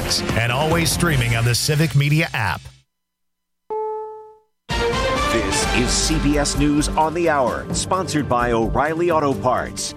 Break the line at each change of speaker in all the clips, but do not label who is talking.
mornings and always streaming on the Civic Media app.
This is CBS News on the Hour, sponsored by O'Reilly Auto Parts.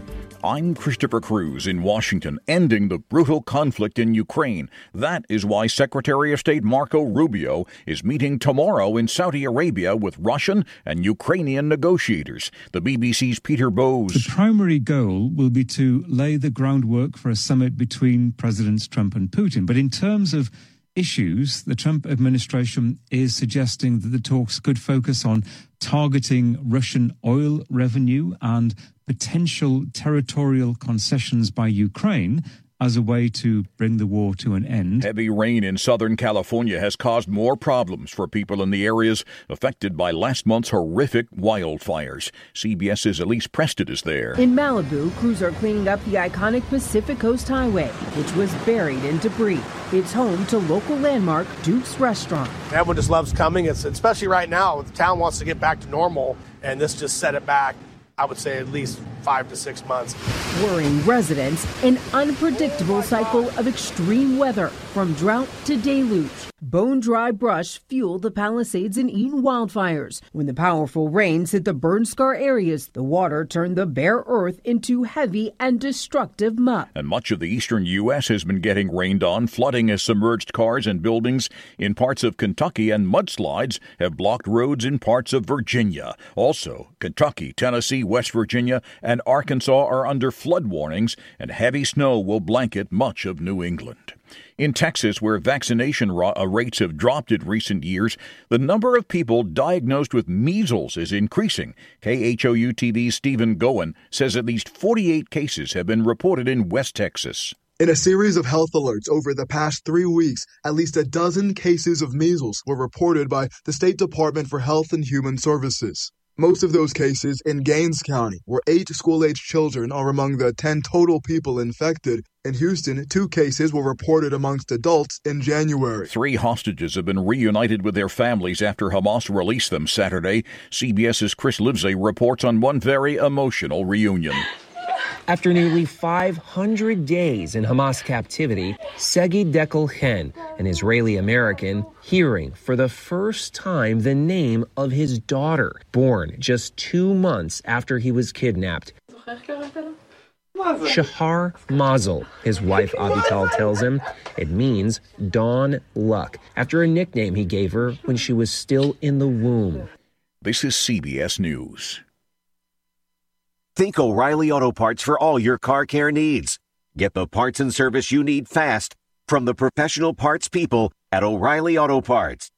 I'm Christopher Cruz in Washington, ending the brutal conflict in Ukraine. That is why Secretary of State Marco Rubio is meeting tomorrow in Saudi Arabia with Russian and Ukrainian negotiators. The BBC's Peter Bowes.
The primary goal will be to lay the groundwork for a summit between Presidents Trump and Putin. But in terms of issues, the Trump administration is suggesting that the talks could focus on targeting Russian oil revenue and potential territorial concessions by Ukraine as a way to bring the war to an end.
Heavy rain in Southern California has caused more problems for people in the areas affected by last month's horrific wildfires. CBS's Elise Preston is there.
In Malibu, crews are cleaning up the iconic Pacific Coast Highway, which was buried in debris. It's home to local landmark Duke's Restaurant.
Everyone just loves coming, especially right now. The town wants to get back to normal, and this just set it back, I would say, at least 5 to 6 months.
Worrying residents, an unpredictable cycle of extreme weather, from drought to deluge. Bone-dry brush fueled the Palisades and Eaton wildfires. When the powerful rains hit the burn-scar areas, the water turned the bare earth into heavy and destructive muck.
And much of the eastern U.S. has been getting rained on. Flooding has submerged cars and buildings in parts of Kentucky, and mudslides have blocked roads in parts of Virginia. Also, Kentucky, Tennessee, West Virginia, and Arkansas are under flood warnings, and heavy snow will blanket much of New England. In Texas, where vaccination rates have dropped in recent years, the number of people diagnosed with measles is increasing. KHOU-TV's Stephen Goen says at least 48 cases have been reported in West Texas.
In a series of health alerts over the past 3 weeks, at least a dozen cases of measles were reported by the State Department for Health and Human Services. Most of those cases in Gaines County, where 8 school-age children are among the 10 total people infected. In Houston, 2 cases were reported amongst adults in January.
3 hostages have been reunited with their families after Hamas released them Saturday. CBS's Chris Livesey reports on one very emotional reunion.
After nearly 500 days in Hamas captivity, Segi Dekel-Hen, an Israeli-American, hearing for the first time the name of his daughter, born just 2 months after he was kidnapped. Shahar Mazel, his wife Avital tells him. It means Dawn Luck, after a nickname he gave her when she was still in the womb.
This is CBS News.
Think O'Reilly Auto Parts for all your car care needs. Get the parts and service you need fast from the professional parts people at O'Reilly Auto Parts.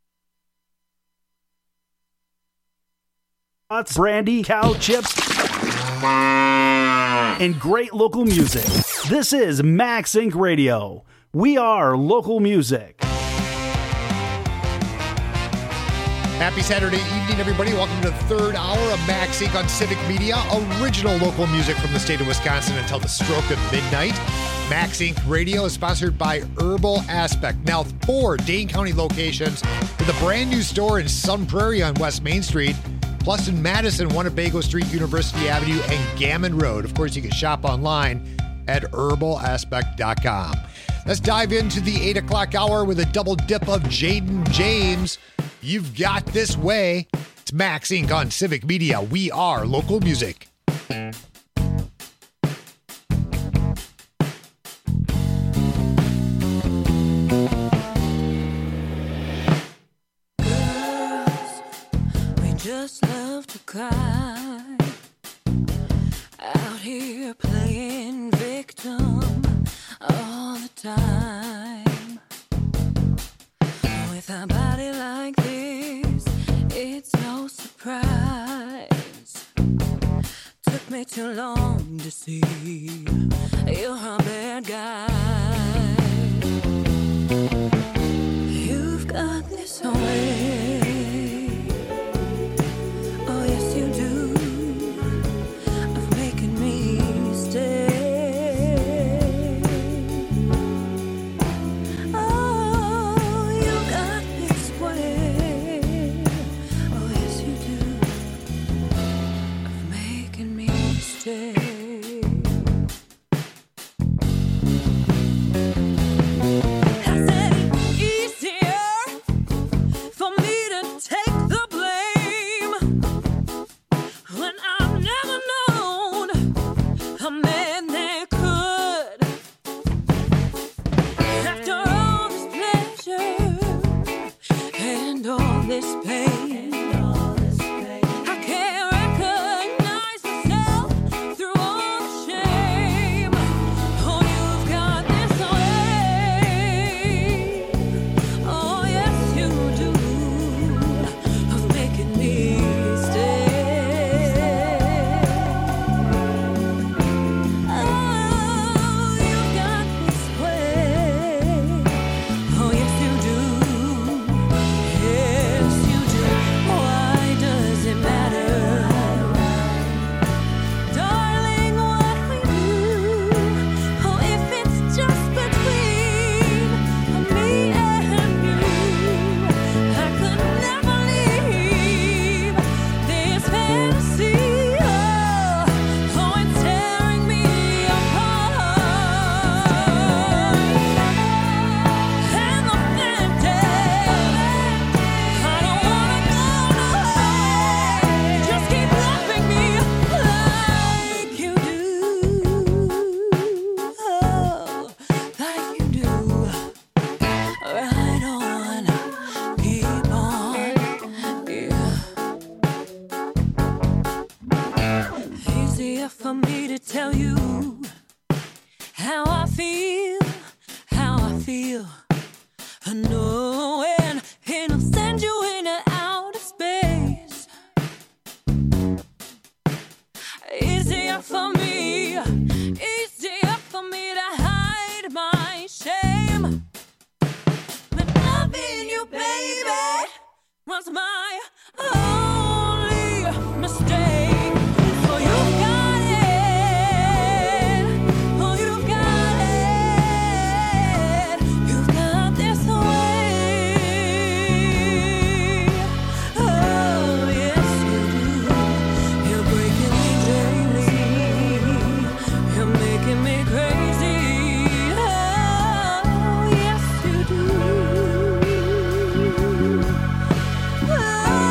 Brandy, cow chips, and great local music. This is Max Inc. Radio. We are local music.
Happy Saturday evening, everybody. Welcome to the third hour of Max Inc. on Civic Media. Original local music from the state of Wisconsin until the stroke of midnight. Max Inc. Radio is sponsored by Herbal Aspect. Now 4 Dane County locations with a brand new store in Sun Prairie on West Main Street, plus in Madison, Winnebago Street, University Avenue, and Gammon Road. Of course, you can shop online at herbalaspect.com. Let's dive into the 8 o'clock hour with a double dip of Jaden James. You've got this way. It's Max Inc. on Civic Media. We are local music.
Girls, we just love to cry. Out here playing victim all the time. With a body like this, it's no surprise. Took me too long to see you're a bad guy. You've got this way, oh yes you do, of making me stay. this pain. I can't recognize myself through all the shame. Oh, you've got this way. Oh, yes, you do. Of making me stay. Oh, you've got this way. Oh, yes, you do. Yes, you do. Why does it matter? Darling, what we do. Oh, if it's just between me and you, I could never leave this fantasy. Oh, it's tearing me apart. And the fantasy, I don't wanna go away. Just keep loving me like you do. Oh, like you do. Right on, keep on, yeah. Easier for me to tell you how I feel, knowing it'll send you into outer space. Easier for me to hide my shame. But loving you, baby, was my only mistake. So you've got it. Oh, you've got it. You've got this way. Oh, yes, you do. You're breaking me daily. You're making me crazy. Oh, yes, you do. Oh,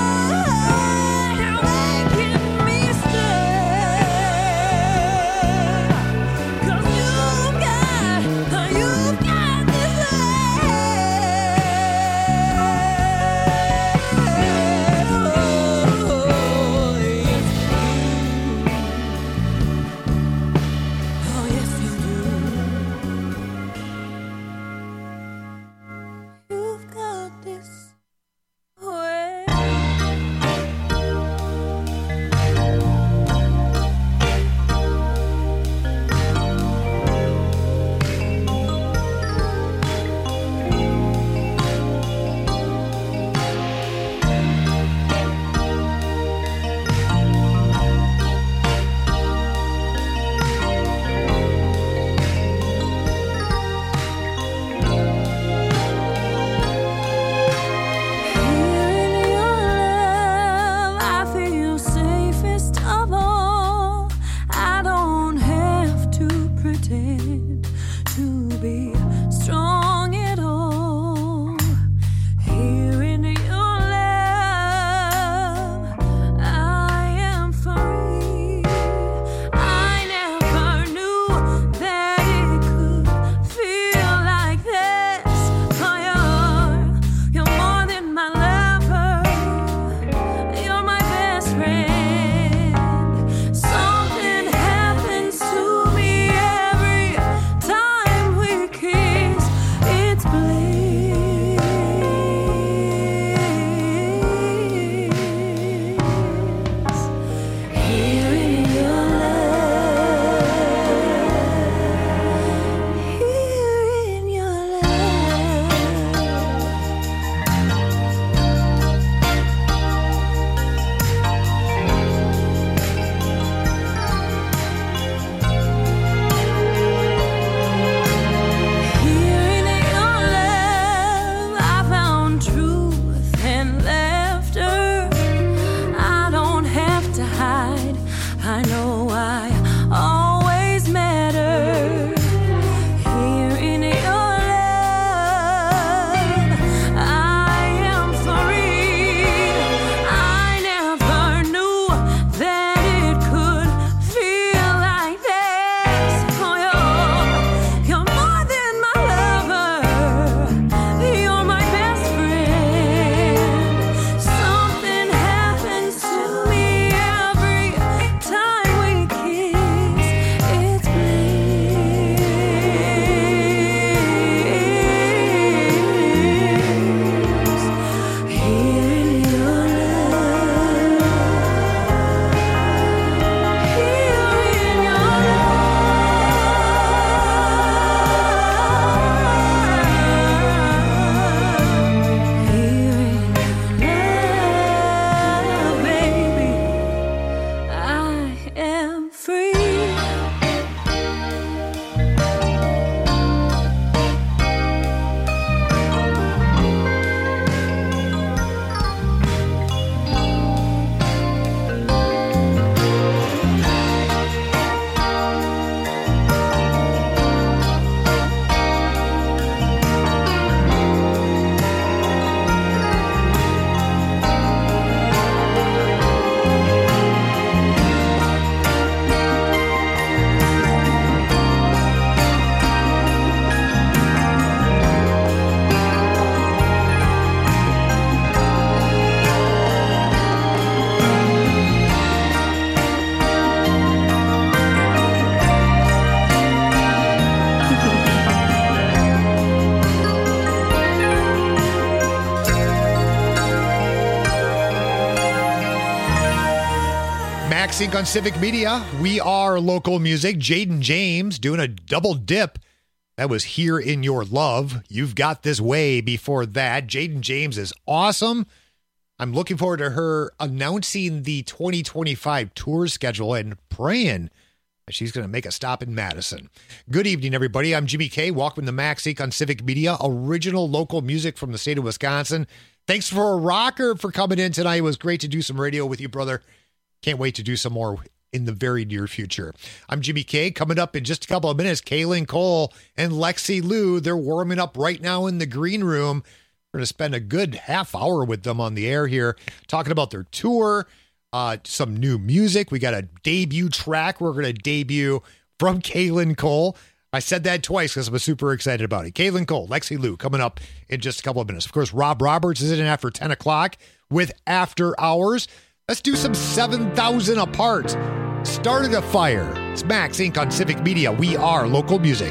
Max Inc. on Civic Media. We are local music. Jaden James doing a double dip. That was Here in Your Love. You've Got This Way before that. Jaden James is awesome. I'm looking forward to her announcing the 2025 tour schedule and praying that she's going to make a stop in Madison. Good evening, everybody. I'm Jimmy K. Welcome to Max Inc. on Civic Media, original local music from the state of Wisconsin. Thanks for a rocker for coming in tonight. It was great to do some radio with you, brother. Can't wait to do some more in the very near future. I'm Jimmy K. Coming up in just a couple of minutes, Kaylin Cole and Lexi Lou. They're warming up right now in the green room. We're going to spend a good half hour with them on the air here, talking about their tour, some new music. We got a debut track we're going to debut from Kaylin Cole. I said that twice because I'm super excited about it. Kaylin Cole, Lexi Lou, coming up in just a couple of minutes. Of course, Rob Roberts is in after 10 o'clock with After Hours. Let's do some 7,000 Apart. Started a Fire. It's Max Inc. on Civic Media. We are local music.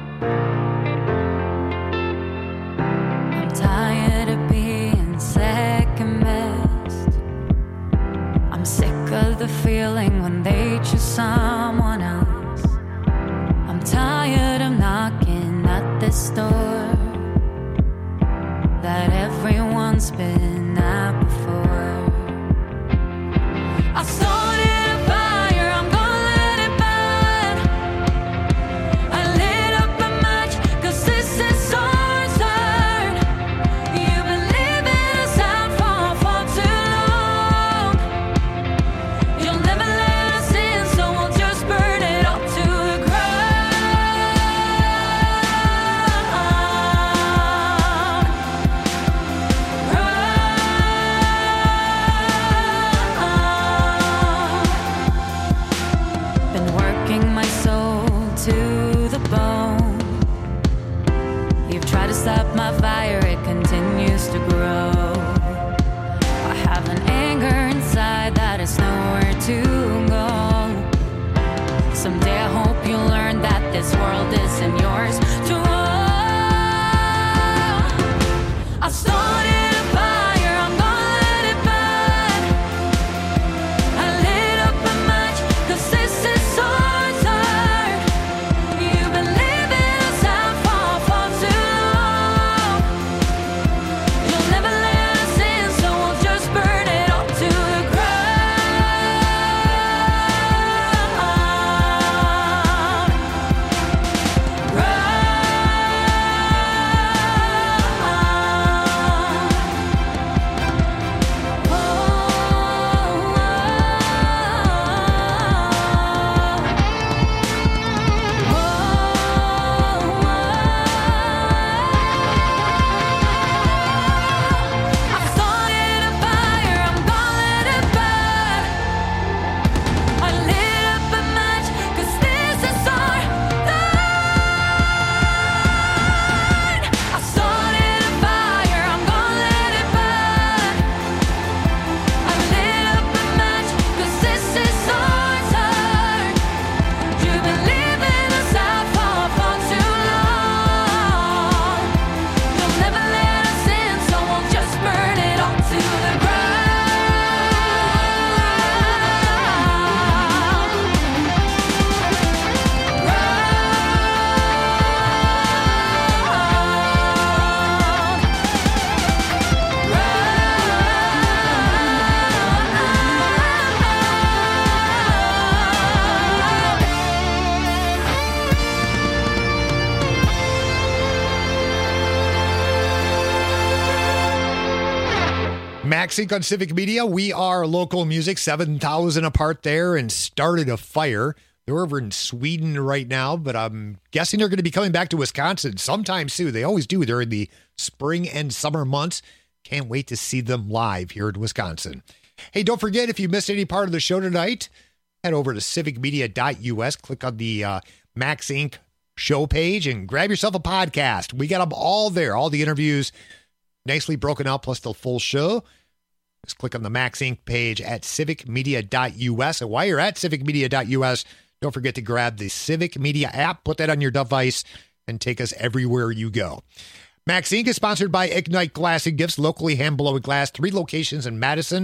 I'm tired of being second best. I'm sick of the feeling when they choose someone else. I'm tired of knocking at this door that everyone's been at before. I started a fire, I'm gonna let it burn. I lit up a match, 'cause this is our turn. You've been leaving us out for too long. You'll never let us in, so we'll just burn it all to the Been working my soul to the bone. You've tried to stop my fire, it continues to grow. I have an anger inside that is nowhere to go. Someday I hope you learn that this world isn't yours to own. I started a fire, I'm gonna let it burn. I lit up a match, 'cause this is our turn. You've been leaving us out for too long. You'll never let us in, so we'll just burn it all to the I started a fire, I'm gonna let it burn. I lit up a match, 'cause this is our turn. I started a fire, I'm gonna let it burn. I lit up a match, 'cause this is our turn. You've been leaving us out for too long. You'll never let us in, so we'll just burn it all to the ground.
Max Inc. on Civic Media. We are local music. 7,000 Apart there and Started a Fire. They're over in Sweden right now, but I'm guessing they're going to be coming back to Wisconsin sometime soon. They always do during the spring and summer months. Can't wait to see them live here in Wisconsin. Hey, don't forget, if you missed any part of the show tonight, head over to civicmedia.us, click on the Max Inc. show page, and grab yourself a podcast. We got them all there, all the interviews nicely broken out, plus the full show. Just click on the Max Inc. page at civicmedia.us. And while you're at civicmedia.us, don't forget to grab the Civic Media app, put that on your device, and take us everywhere you go. Max Inc. is sponsored by Ignite Glass and Gifts, locally hand-blown glass, 3 locations in Madison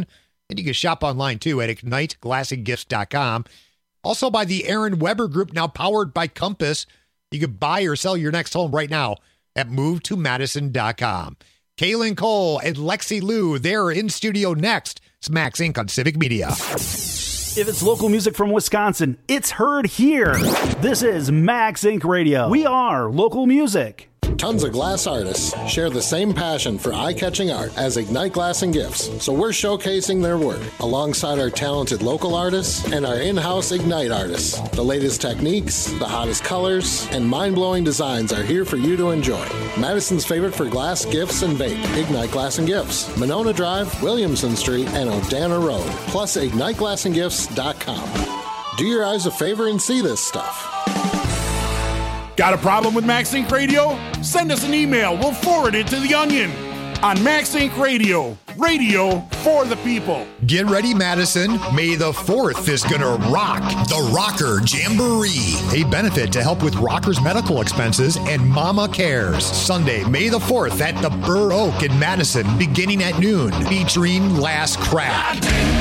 And you can shop online, too, at IgniteGlassandGifts.com. Also by the Aaron Weber Group, now powered by Compass. You can buy or sell your next home right now at MoveToMadison.com. Kaylin Cole and Lexi Liu, they're in studio next. It's Max Inc. on Civic Media.
If it's local music from Wisconsin, it's heard here. This is Max Inc. Radio. We are local music.
Tons of glass artists share the same passion for eye-catching art as Ignite Glass and Gifts, so we're showcasing their work alongside our talented local artists and our in-house Ignite artists. The latest techniques, the hottest colors, and mind-blowing designs are here for you to enjoy. Madison's favorite for glass, gifts, and vape, Ignite Glass and Gifts. Monona Drive, Williamson Street, and Odana Road, plus IgniteGlassandGifts.com. Do your eyes a favor and see this stuff.
Got a problem with Max Inc. Radio? Send us an email. We'll forward it to The Onion on Max Inc. Radio. Radio for the people.
Get ready, Madison. May the 4th is going to rock. The Rocker Jamboree, a benefit to help with rockers' medical expenses and Mama Cares. Sunday, May the 4th at the Burr Oak in Madison, beginning at noon, featuring Last Crack,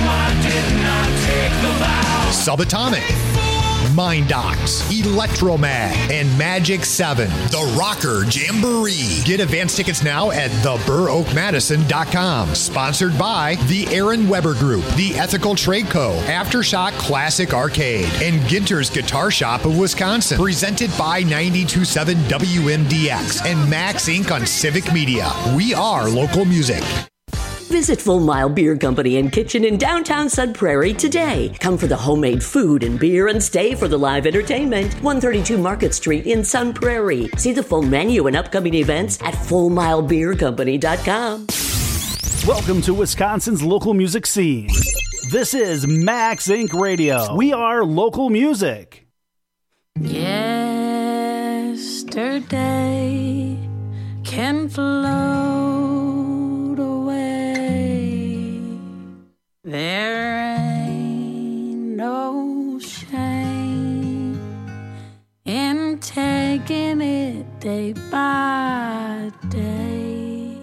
Subatomic, Mind Docs, Electromag, and Magic 7. The Rocker Jamboree. Get advance tickets now at theburroakmadison.com. Sponsored by the Aaron Weber Group, The Ethical Trade Co., Aftershock Classic Arcade, and Ginter's Guitar Shop of Wisconsin. Presented by 92.7 WMDX and Max Inc. on Civic Media. We are local music.
Visit Full Mile Beer Company and Kitchen in downtown Sun Prairie today. Come for the homemade food and beer and stay for the live entertainment. 132 Market Street in Sun Prairie. See the full menu and upcoming events at FullMileBeerCompany.com.
Welcome to Wisconsin's local music scene. This is Max Inc. Radio. We are local music.
Yesterday can float away. There ain't no shame in taking it day by day.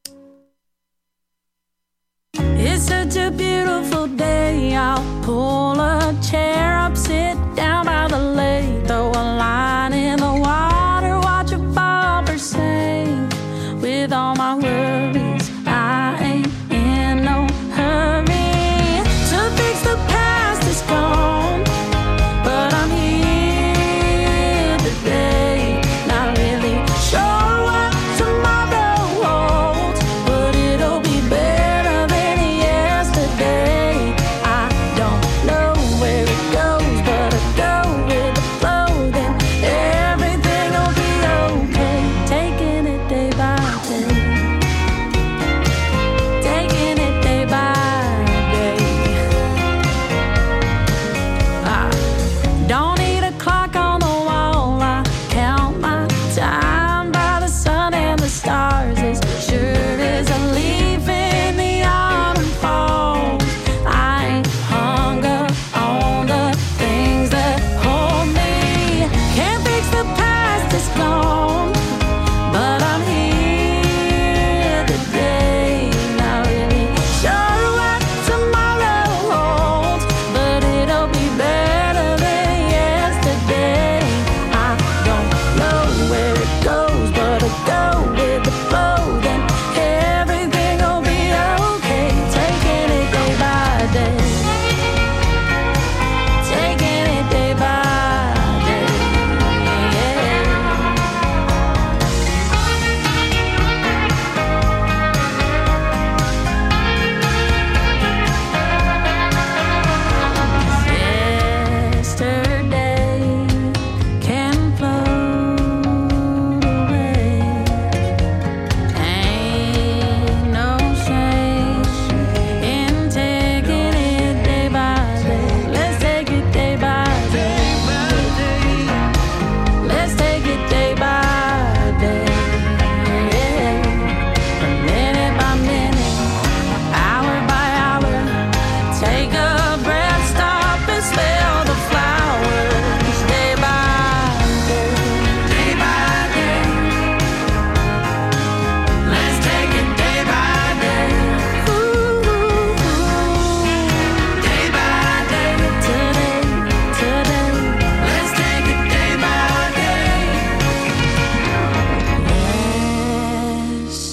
It's such a beautiful day. I'll pull a chair up, sit down by the lake, throw a line in the water, watch a bobber sing. With all my worries, I ain't in no hurry to fix the past is gone, but I'm here today, not really sure what tomorrow holds, but it'll be better than yesterday. I don't know where it goes, but I go with the flow, then everything will be okay, taking it day by day.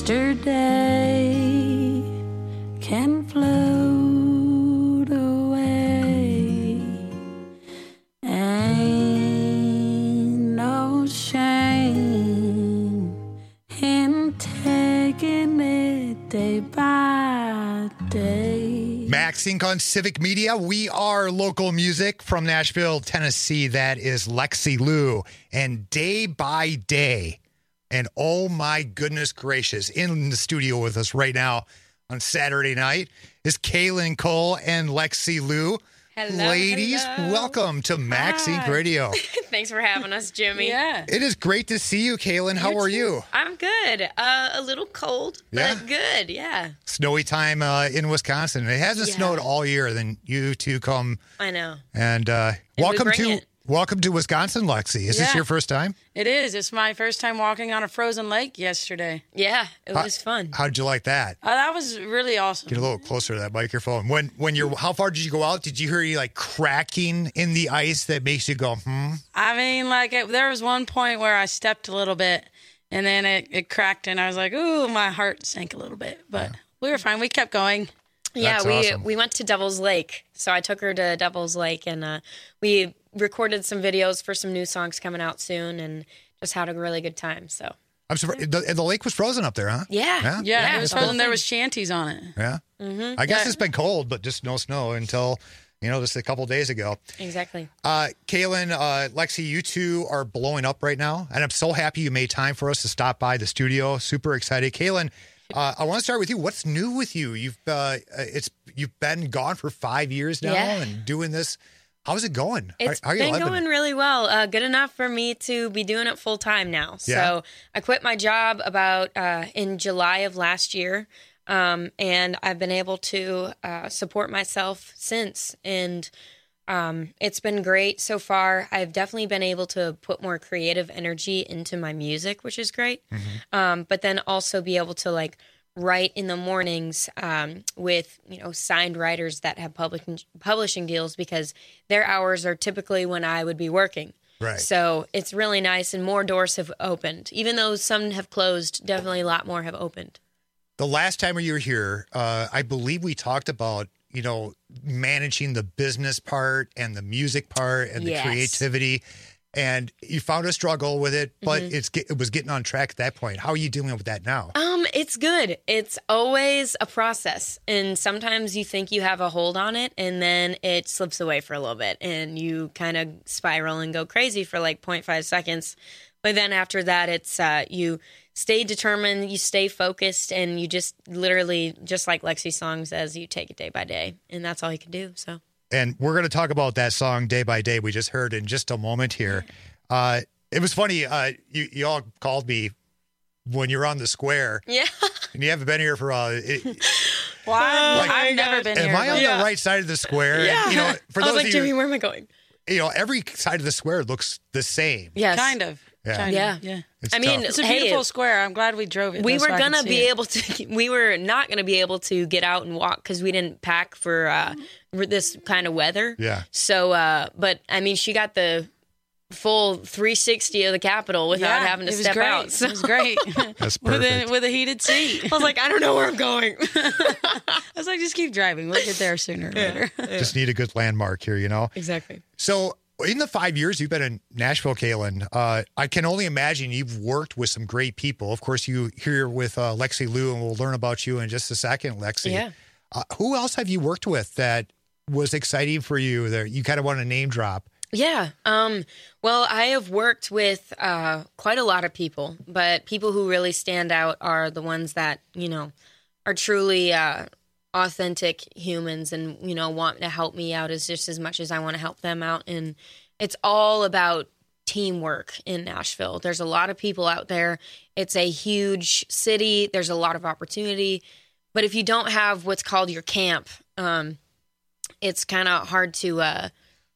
yesterday can float away. Ain't no shame in taking it day by day.
Max Inc. on Civic Media. We are local music from Nashville, Tennessee. That is Lexi Lou and Day by Day. And oh my goodness gracious, in the studio with us right now on Saturday night is Kaylin Cole and Lexi Lou.
Hello,
Ladies,
hello.
welcome to Max Inc. Radio.
Thanks for having us, Jimmy.
Yeah.
It is great to see you, Kaylin. How are you?
I'm good. A little cold, but
Yeah?
good. Yeah.
Snowy time in Wisconsin. It hasn't
Yeah.
snowed all year. Then you two come
I know.
and
we
welcome
bring
to
it.
welcome to Wisconsin, Lexi. Is this
Yeah.
your first time?
It is. It's my first time walking on a frozen lake yesterday.
Yeah, it was fun.
How'd you like that?
That was really awesome.
Get a little closer to that microphone. When you're, how far did you go out? Did you hear you like cracking in the ice that makes you go,
I mean, there was one point where I stepped a little bit and then it cracked and I was like, ooh, my heart sank a little bit. But we were fine. We kept going.
Yeah,
That's
we went to Devil's Lake. So I took her to Devil's Lake and we recorded some videos for some new songs coming out soon and just had a really good time. So
I'm surprised. The lake was frozen up there, huh?
Yeah.
Yeah, it was
the whole
frozen. There
thing.
was shanties on it.
Yeah.
Mm-hmm.
I guess it's been cold, but just no snow until, just a couple days ago.
Exactly.
Kaylin, Lexi, you two are blowing up right now, and I'm so happy you made time for us to stop by the studio. Super excited. Kaylin, I want to start with you. What's new with you? You've been gone for 5 years now and doing this. How's it going?
It's
How are you
been
living?
going really well. Good enough for me to be doing it full time now. So
Yeah.
I quit my job about in July of last year, and I've been able to support myself since. And it's been great so far. I've definitely been able to put more creative energy into my music, which is great. But then also be able to write in the mornings with signed writers that have publishing deals because their hours are typically when I would be working.
Right.
So it's really nice and more doors have opened. Even though some have closed, definitely a lot more have opened.
The last time you were here, I believe we talked about, managing the business part and the music part and the
Yes.
creativity. And you found a struggle with it, but
Mm-hmm.
it was getting on track at that point. How are you dealing with that now?
It's good. It's always a process. And sometimes you think you have a hold on it and then it slips away for a little bit and you kind of spiral and go crazy for 0.5 seconds. But then after that, it's you stay determined, you stay focused, and you just literally, just like Lexi's song says, you take it day by day. And that's all you can do. So.
And we're going to talk about that song Day by Day we just heard in just a moment here. It was funny. You all called me when you're on the square.
Yeah.
And you haven't been here for
Well, I've never been here.
Am I on
but-
the right side of the square?
Yeah.
For
I
those
was like,
of
Jimmy,
you,
where am I going?
every side of the square looks the same.
Yes.
Kind of.
Yeah.
Kind
Yeah.
of. Yeah.
It's
I mean,
tough.
It's a
hey,
beautiful square. I'm glad we drove it.
we
though,
were
so I could
gonna
see
be
it.
able to. We were not gonna be able to get out and walk because we didn't pack for this kind of weather.
Yeah.
So, but I mean, she got the full 360 of the Capitol without having to
it was
step
great.
out. So
It was great.
That's
with
perfect.
a heated seat.
I was like, I don't know where I'm going.
I was like, just keep driving. We'll get there sooner or later.
Just need a good landmark here,
Exactly.
So in the 5 years you've been in Nashville, Kaylin, I can only imagine you've worked with some great people. Of course, you here with Lexi Lou, and we'll learn about you in just a second, Lexi.
Yeah.
Who else have you worked with that was exciting for you that you kind of want to name drop?
Yeah. Well, I have worked with quite a lot of people, but people who really stand out are the ones that, are truly authentic humans and, want to help me out just as much as I want to help them out. And it's all about teamwork in Nashville. There's a lot of people out there. It's a huge city. There's a lot of opportunity. But if you don't have what's called your camp, it's kind of hard to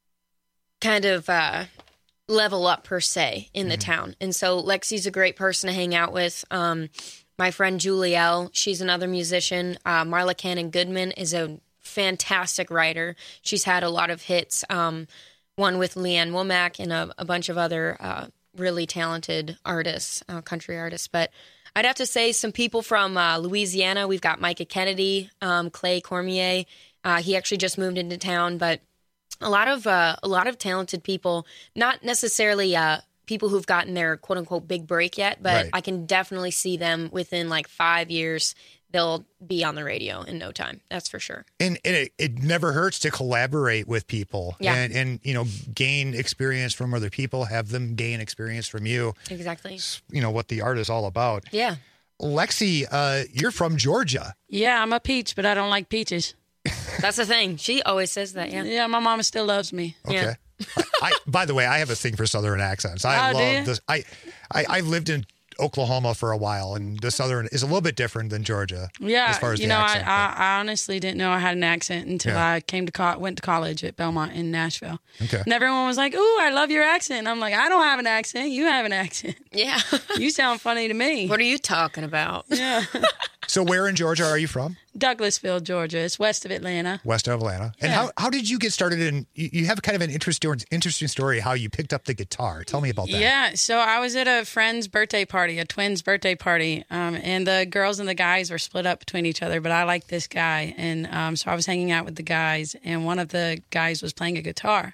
level up per se in the town. And so Lexi's a great person to hang out with. My friend Julielle, she's another musician. Marla Cannon Goodman is a fantastic writer. She's had a lot of hits, one with Leanne Womack and a bunch of other really talented artists, country artists. But I'd have to say some people from Louisiana. We've got Micah Kennedy, Clay Cormier. He actually just moved into town, but a lot of talented people. Not necessarily people who've gotten their quote unquote big break yet, but
Right.
I can definitely see them within like 5 years. They'll be on the radio in no time. That's for sure.
And it never hurts to collaborate with people
Yeah.
and gain experience from other people, have them gain experience from you.
Exactly.
It's, what the art is all about.
Yeah.
Lexi, you're from Georgia.
Yeah, I'm a peach, but I don't like peaches.
That's the thing. She always says that. Yeah.
Yeah, my mama still loves me.
Okay. By the way, I have a thing for Southern accents. I
Oh, do
love
you?
this. I lived in Oklahoma for a while, and the Southern is a little bit different than Georgia.
Yeah,
as far as the
I,
accent.
I honestly didn't know I had an accent until
Yeah.
I went to college at Belmont in Nashville.
Okay.
And everyone was like, "Ooh, I love your accent." And I'm like, "I don't have an accent. You have an accent.
Yeah.
You sound funny to me."
What are you talking about?
Yeah.
So where in Georgia are you from?
Douglasville, Georgia. It's west of Atlanta.
West of Atlanta. And
Yeah.
how did you get started in? You have kind of an interesting story how you picked up the guitar. Tell me about that.
Yeah, so I was at a friend's birthday party, a twins' birthday party, and the girls and the guys were split up between each other, but I liked this guy, and so I was hanging out with the guys, and one of the guys was playing a guitar.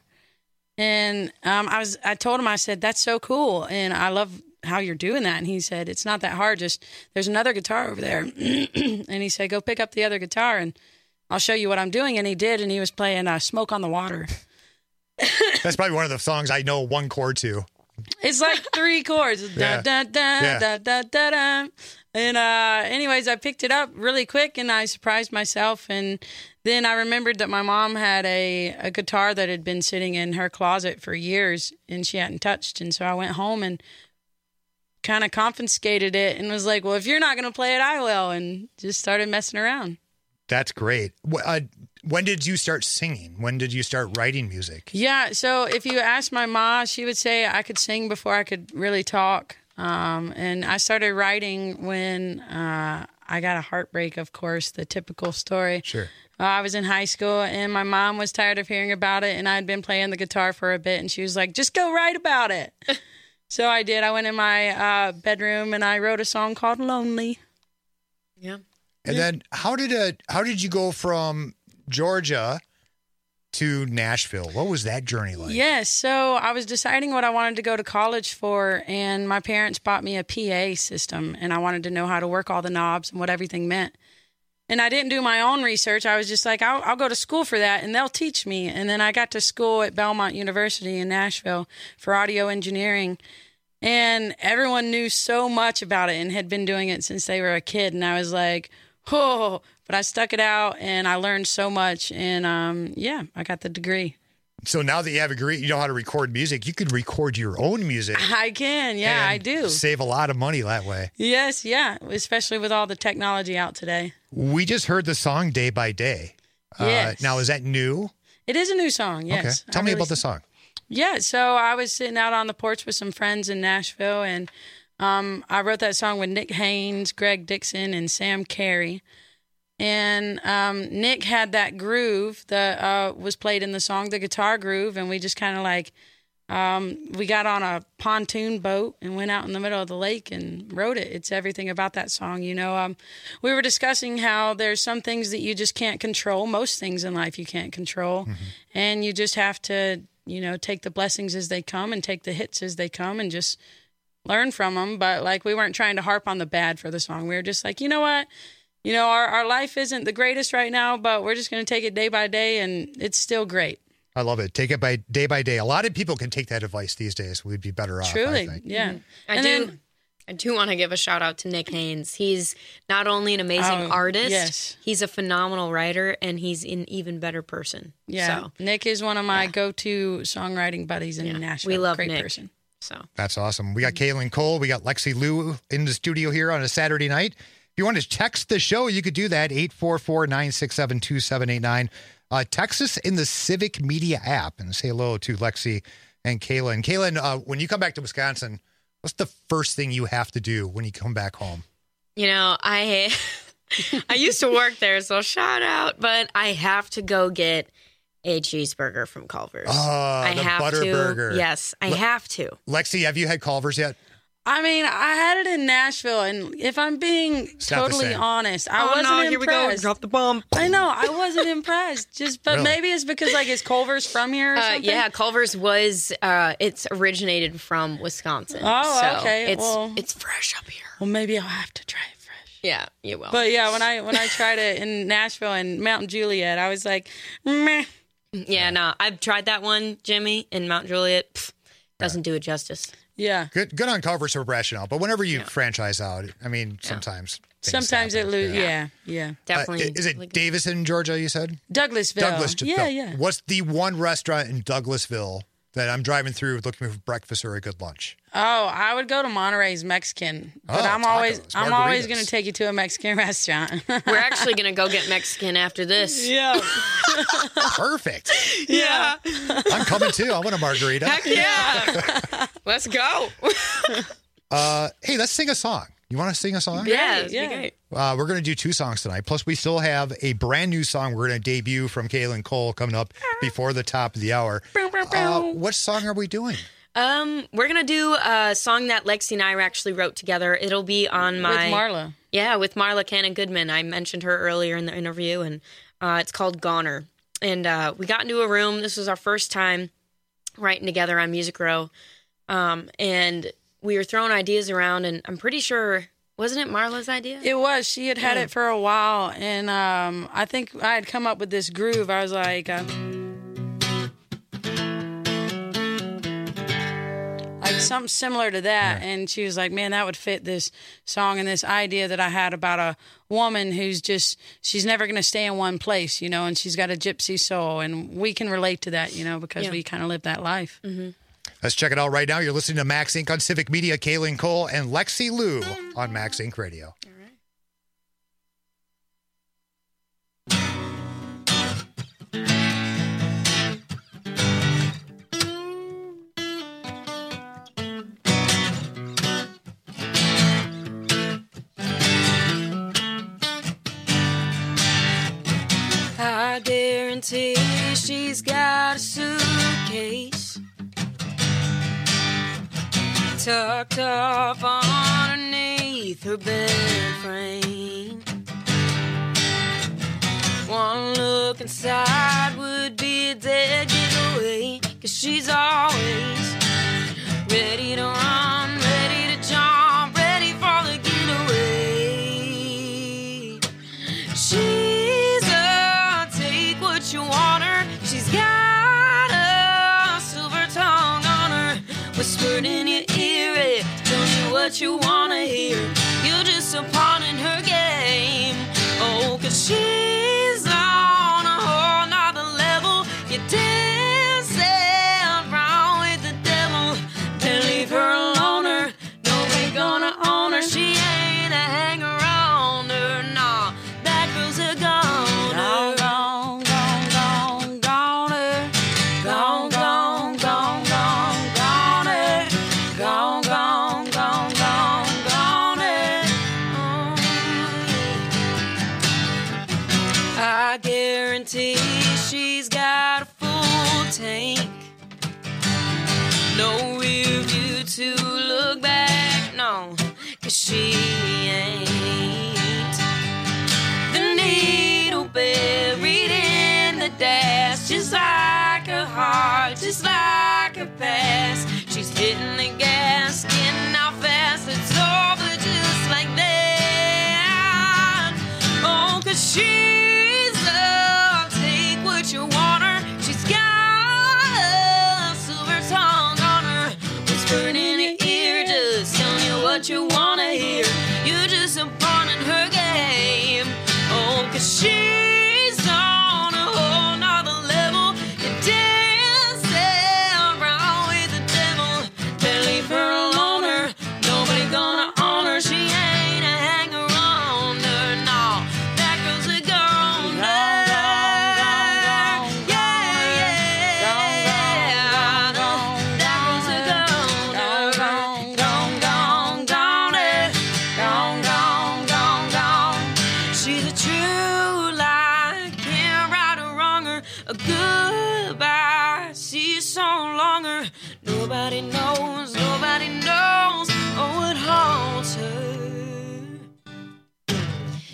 And I told him, I said, "That's so cool, and I love how you're doing that." And he said, "It's not that hard, just there's another guitar over there." And he said, "Go pick up the other guitar, and I'll show you what I'm doing." And he did, and he was playing Smoke on the Water.
That's probably one of the songs I know one chord to.
It's like 3 chords.
Yeah.
Da, da, da,
Yeah.
da, da, da, da. And anyways, I picked it up really quick and I surprised myself. And then I remembered that my mom had a guitar that had been sitting in her closet for years and she hadn't touched. And so I went home and kind of confiscated it and was like, "Well, if you're not going to play it, I will." And just started messing around.
That's great. When did you start singing? When did you start writing music?
Yeah, so if you ask my ma, she would say I could sing before I could really talk. And I started writing when I got a heartbreak, of course, the typical story.
Sure.
I was in high school, and my mom was tired of hearing about it, and I'd been playing the guitar for a bit, and she was like, "Just go write about it." So I did. I went in my bedroom, and I wrote a song called "Lonely."
Yeah.
And then how did you go from Georgia to Nashville? What was that journey like?
Yes, so I was deciding what I wanted to go to college for, and my parents bought me a PA system, and I wanted to know how to work all the knobs and what everything meant. And I didn't do my own research. I was just like, I'll go to school for that, and they'll teach me. And then I got to school at Belmont University in Nashville for audio engineering, and everyone knew so much about it and had been doing it since they were a kid. And I was like, "Oh," but I stuck it out and I learned so much. And I got the degree.
So now that you have a degree, you know how to record music. You could record your own music.
I can. Yeah, I do.
Save a lot of money that way.
Yes. Yeah. Especially with all the technology out today.
We just heard the song Day by Day.
Yes.
Now, is that new?
It is a new song. Yes.
Okay. Tell me about the song.
Yeah. So I was sitting out on the porch with some friends in Nashville, and I wrote that song with Nick Haynes, Greg Dixon, and Sam Carey. And Nick had that groove that was played in the song, the guitar groove, and we just kind of like, we got on a pontoon boat and went out in the middle of the lake and wrote it. It's everything about that song. We were discussing how there's some things that you just can't control. Most things in life you can't control. Mm-hmm. And you just have to, take the blessings as they come and take the hits as they come and just learn from them. But like, we weren't trying to harp on the bad for the song. We were just like, you know what? Our life isn't the greatest right now, but we're just going to take it day by day, and it's still great.
I love it. Take it by day. A lot of people can take that advice these days. We'd be better off.
Truly,
I think.
yeah.
Mm-hmm. I do want to give a shout out to Nick Haynes. He's not only an amazing artist,
yes.
He's a phenomenal writer, and he's an even better person.
Yeah,
so,
Nick is one of my go-to songwriting buddies in Nashville.
We love
Great
Nick.
person.
So
That's awesome. We got Kaylin Cole. We got Lexi Lou in the studio here on a Saturday night. If you want to text the show, you could do that, 844-967-2789. Text us in the Civic Media app and say hello to Lexi and Kaylin. Kaylin, when you come back to Wisconsin, what's the first thing you have to do when you come back home?
I used to work there, so shout out, but I have to go get a cheeseburger from Culver's.
Oh, the butter burger.
Yes, I have to.
Lexi, have you had Culver's yet?
I mean, I had it in Nashville, and if I'm being
It's not the
totally
same.
honest, I wasn't impressed.
Here we go. Drop the bomb.
I know, I wasn't impressed. But
Really?
maybe it's because like is Culver's from here or something?
Yeah, Culver's was it's originated from Wisconsin.
Oh,
so
okay.
It's fresh up here.
Well, maybe I'll have to try it fresh.
Yeah, you will.
But yeah, when I tried it in Nashville and Mount Juliet, I was like, meh.
Yeah, no, I've tried that one, Jimmy, in Mount Juliet. Pff, doesn't do it justice.
Yeah.
Good on Culver's for branching out, but whenever you franchise out, I mean, sometimes
it loses. Yeah.
Definitely.
Is it Davison, Georgia, you said?
Douglasville. Yeah.
What's the one restaurant in Douglasville that I'm driving through looking for breakfast or a good lunch?
Oh, I would go to Monterey's Mexican, but I'm
tacos,
always
margaritas.
going to take you to a Mexican restaurant.
We're actually going to go get Mexican after this.
Yeah.
Perfect.
Yeah.
I'm coming too. I want a margarita.
Heck yeah. Let's go.
Hey, let's sing a song. You want to sing a song?
Yeah, that'd be great.
We're going to do 2 songs tonight. Plus, we still have a brand new song we're going to debut from Kaylin Cole coming up before the top of the hour. What song are we doing?
We're gonna do a song that Lexi and I actually wrote together. It'll be on my
With Marla.
Yeah, with Marla Cannon Goodman. I mentioned her earlier in the interview, and it's called Goner. And we got into a room. This was our first time writing together on Music Row, and we were throwing ideas around. And I'm pretty sure, wasn't it Marla's idea?
It was. She had it for a while, and I think I had come up with this groove. I was like something similar to that, and she was like, man, that would fit this song and this idea that I had about a woman who's she's never going to stay in one place, and she's got a gypsy soul, and we can relate to that, because we kind of live that life.
Mm-hmm.
Let's check it out right now. You're listening to Max Inc. on Civic Media. Kaylin Cole and Lexi Lou on Max Inc. Radio.
I guarantee she's got a suitcase tucked off underneath her bed frame. One look inside would be a dead giveaway, 'cause she's always ready to run, ready to jump, ready for the getaway. She's a take what you want her. She's got a silver tongue on her, whispered in your ear, tell you what you want to hear. You're just a pawn in her game. Oh, 'cause she's on a whole nother level. You dance around with the devil. Don't leave her alone, her. Nobody gonna own her. She ain't a hanger-on-er, nah. That girl's a goner. Gone, gone, gone, goner. Gone, gone, gone, gone, goner. Gone, gone, gone, gone, goner. I guarantee she's got a full tank. No rear view to look back, no, 'cause she ain't. The needle buried in the dash, just like her heart, just like her past. She's hitting the gas, getting out fast, it's over just like that. Oh, 'cause she's a take what you want her. She's got a silver tongue on her, whispered in your ear, just telling you what you want to hear. You're just a pawn in her game. Oh, 'cause she's on a whole nother level. You dance around with the devil. Can't leave her alone, her. Nobody gonna own her. She ain't a hanger-on-er, no. That girl's a goner. Gone, gone, gone,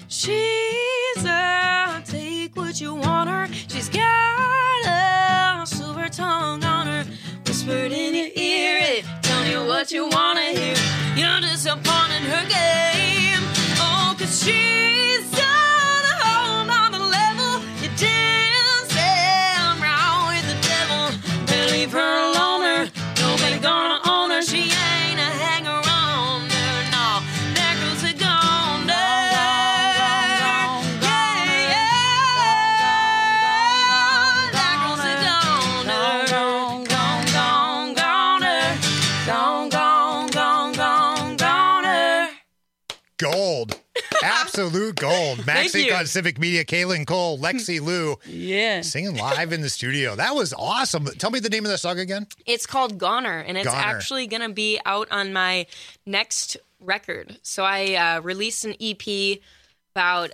She's a take what you want her. She's got a silver tongue on her. Whispered in your ear, it telling you what you want to hear. You're disappointing her game. Oh, 'cause she's on a whole nother level. You dance around with the devil. Better leave her alone. Nobody gonna own her. She ain't a hanger-on. No, there goes a goner.
Gold. Absolute gold.
Thank
Maxink
you.
on Civic Media. Kaylin Cole, Lexi Lou.
Yeah.
Singing live in the studio. That was awesome. Tell me the name of the song again.
It's called Goner, and it's
Goner.
actually going to be out on my next record. So I released an EP about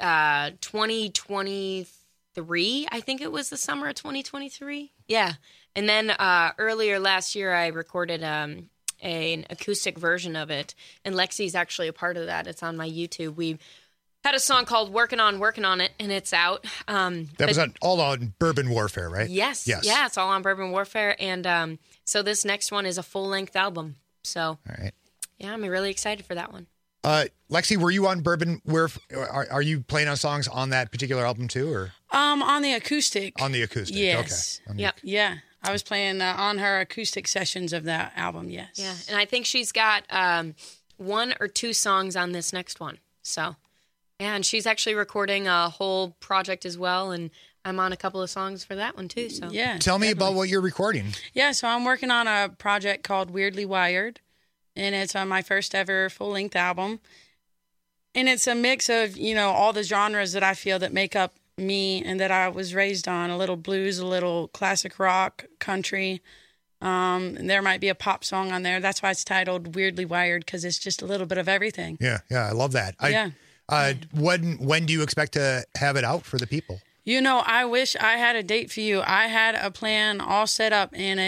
2023. I think it was the summer of 2023. Yeah. And then earlier last year, I recorded an acoustic version of it, and Lexi's actually a part of that. It's on my YouTube. We had a song called Working on It, and it's out.
That was all on Bourbon Warfare, right?
Yes. Yeah, it's all on Bourbon Warfare. And so this next one is a full-length album. So,
all right.
Yeah, I'm really excited for that one.
Lexi, were you on Bourbon Warfare? Are you playing on songs on that particular album too, or
On the acoustic.
on the acoustic?
Yes.
Okay.
Yep.
Yeah. I was playing on her acoustic sessions of that album, yes.
Yeah, and I think she's got 1 or 2 songs on this next one. So, yeah, and she's actually recording a whole project as well, and I'm on a couple of songs for that one too. So,
Yeah.
Tell me about what you're recording.
Yeah, so I'm working on a project called Weirdly Wired, and it's on my first ever full-length album. And it's a mix of, all the genres that I feel that make up me and that I was raised on, a little blues, a little classic rock, country. And there might be a pop song on there. That's why it's titled Weirdly Wired, because it's just a little bit of everything.
Yeah, I love that.
Yeah.
When do you expect to have it out for the people?
I wish I had a date for you. I had a plan all set up and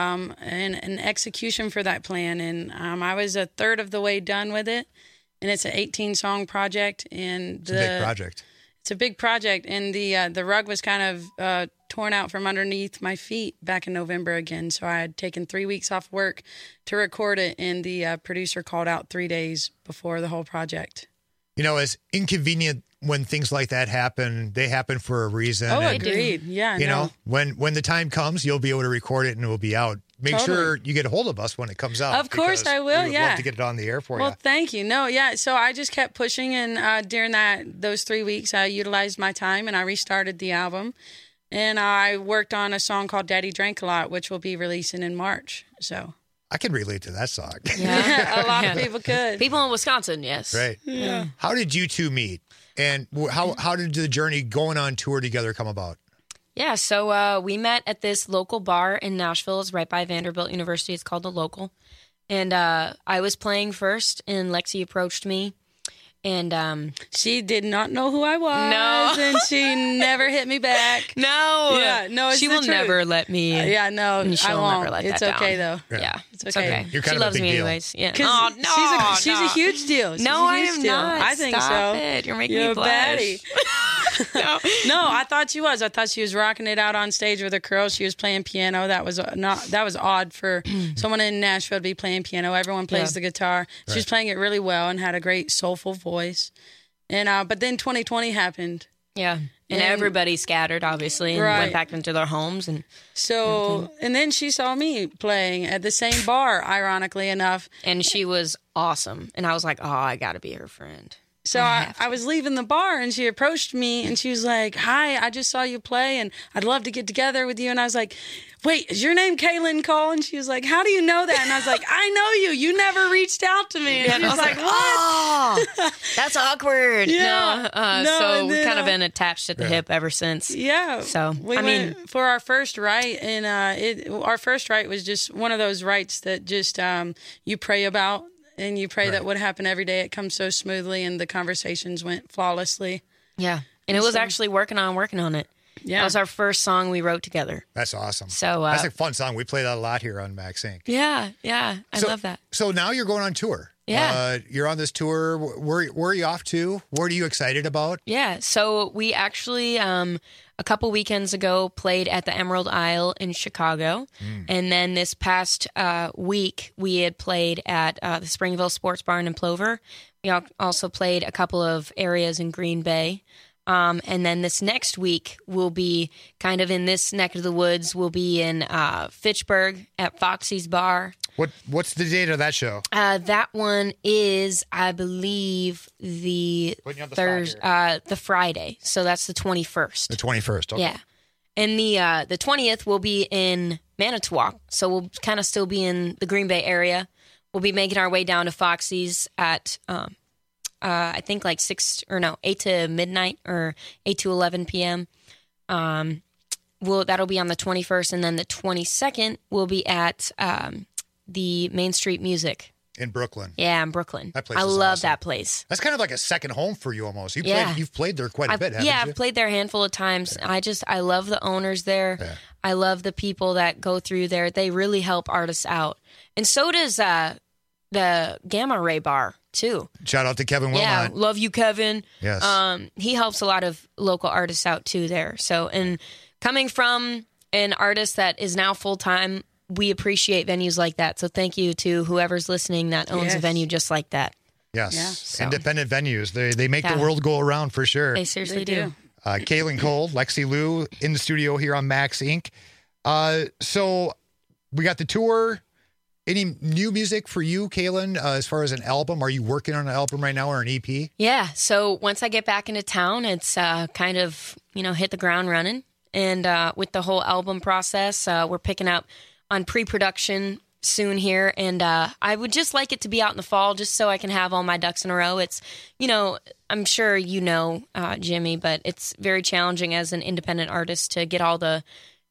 an execution for that plan, and I was a third of the way done with it. And it's an 18-song project, and
It's a big project.
It's a big project, and the rug was kind of torn out from underneath my feet back in November again. So I had taken 3 weeks off work to record it, and the producer called out 3 days before the whole project.
As inconvenient when things like that happen, they happen for a reason.
Oh,
and,
agreed. Yeah,
when the time comes, you'll be able to record it and it will be out. Make sure you get a hold of us when it comes out.
Of course I will,
we would love to get it on the air for you.
Well, thank you. No, yeah. So I just kept pushing, and during those 3 weeks, I utilized my time and I restarted the album. And I worked on a song called Daddy Drank a Lot, which will be releasing in March. So
I can relate to that song.
Yeah, a lot of people could.
People in Wisconsin, yes.
Right.
Yeah.
How did you two meet? And how did the journey going on tour together come about?
Yeah, so we met at this local bar in Nashville. It's right by Vanderbilt University. It's called The Local. And I was playing first, and Lexi approached me. And
she did not know who I was.
No.
And she never hit me back.
No.
Yeah, no, it's
she
the
will
truth.
never let me.
Yeah, no,
and she'll
I won't.
never let
It's
that
okay,
down.
though.
Yeah,
It's okay.
You're kind
she
of a
loves
big
me
deal.
anyways. Yeah.
'Cause
Oh, no,
she's a huge deal. She's
No,
a
I
huge
am
deal.
not.
I think
Stop
so.
it. You're making
You're
me
a
blush.
baddie. No, I thought she was. I thought she was rocking it out on stage with her curls. She was playing piano. That was odd for someone in Nashville to be playing piano. Everyone plays the guitar. She was playing it really well and had a great soulful voice. And but then 2020 happened.
Yeah. And everybody scattered, obviously, and went back into their homes. And
then she saw me playing at the same bar, ironically enough.
And she was awesome. And I was like, oh, I got to be her friend.
So I was leaving the bar, and she approached me, and she was like, hi, I just saw you play, and I'd love to get together with you. And I was like, wait, is your name Kaylin Cole? And she was like, how do you know that? And I was like, I know you. You never reached out to me. And she was like, what?
Oh, that's awkward.
Yeah.
So
and
we've
then,
kind of been attached at the hip ever since.
Yeah.
So,
we went for our first rite, and our first rite was just one of those rites that just you pray about. And you pray that would happen every day. It comes so smoothly, and the conversations went flawlessly.
Yeah. And it was actually working on it.
Yeah.
That was our first song we wrote together.
That's awesome.
So
that's a fun song. We play that a lot here on Maxink.
Yeah. I love that.
So now you're going on tour.
Yeah.
You're on this tour. Where are you off to? What are you excited about?
Yeah, so we actually a couple weekends ago played at the Emerald Isle in Chicago, and then this past week we had played at the Springville Sports Barn in Plover. We also played a couple of areas in Green Bay. And then this next week, we'll be kind of in this neck of the woods. We'll be in Fitchburg at Foxy's Bar.
What's the date of that show?
That one is, I believe, the Friday. So that's the 21st.
The 21st. Okay.
Yeah. And the 20th, we'll be in Manitowoc. So we'll kind of still be in the Green Bay area. We'll be making our way down to Foxy's at... I think like 8 to midnight or 8 to 11 p.m. That'll be on the 21st, and then the 22nd will be at the Main Street Music
in Brooklyn.
Yeah, in Brooklyn.
That place
I
is
love
awesome.
that place.
That's kind of like a second home for you almost. You've played there quite a bit, haven't you?
I've played there a handful of times.
Yeah.
I love the owners there.
Yeah.
I love the people that go through there. They really help artists out, and so does the Gamma Ray Bar too.
Shout out to Kevin Wilmot.
Yeah, love you, Kevin.
Yes.
He helps a lot of local artists out too there. So, and coming from an artist that is now full time, we appreciate venues like that. So, thank you to whoever's listening that owns a venue just like that.
Yes.
Yeah, so.
Independent venues. They make the world go around for sure.
They seriously do.
Kaylin Cole, Lexi Lou in the studio here on Max Inc. So we got the tour. Any new music for you, Kaylin, as far as an album? Are you working on an album right now or an EP?
Yeah. So once I get back into town, it's kind of, hit the ground running. And with the whole album process, we're picking up on pre-production soon here. And I would just like it to be out in the fall just so I can have all my ducks in a row. It's, I'm sure Jimmy, but it's very challenging as an independent artist to get all the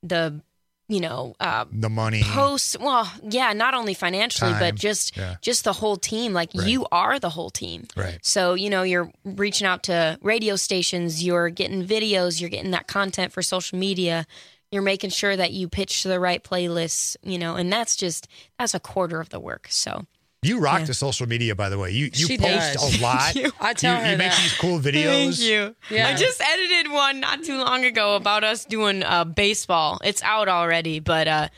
money
posts. Well, yeah, not only financially,
time.
but just the whole team. Like you are the whole team.
Right.
So, you're reaching out to radio stations, you're getting videos, you're getting that content for social media. You're making sure that you pitch to the right playlists, and that's a quarter of the work. So
you rock the social media, by the way. You
She
post
does.
a lot.
I tell her
you make
that.
these cool videos.
Thank you.
Yeah.
I just edited one not too long ago about us doing baseball. It's out already, but